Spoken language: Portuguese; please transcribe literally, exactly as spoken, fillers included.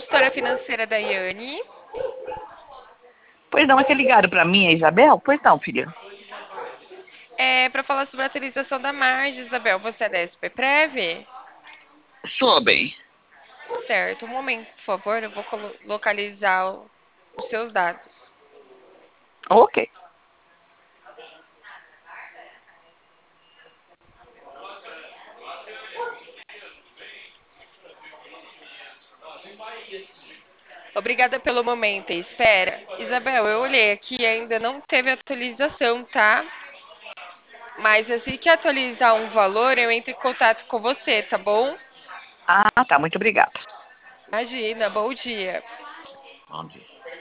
consultora financeira da Yane. Pois não, é que ligaram para mim, a Isabel? Pois não, filha. É para falar sobre a atualização da margem, Isabel. Você é da S P Prev? Sou bem. Certo, um momento, por favor, eu vou localizar o- os seus dados. Ok. Obrigada pelo momento e espera. Isabel, eu olhei aqui e ainda não teve atualização, tá? Mas assim que atualizar um valor, eu entro em contato com você, tá bom? Ah, tá, muito obrigada. Imagina, bom dia. Bom dia.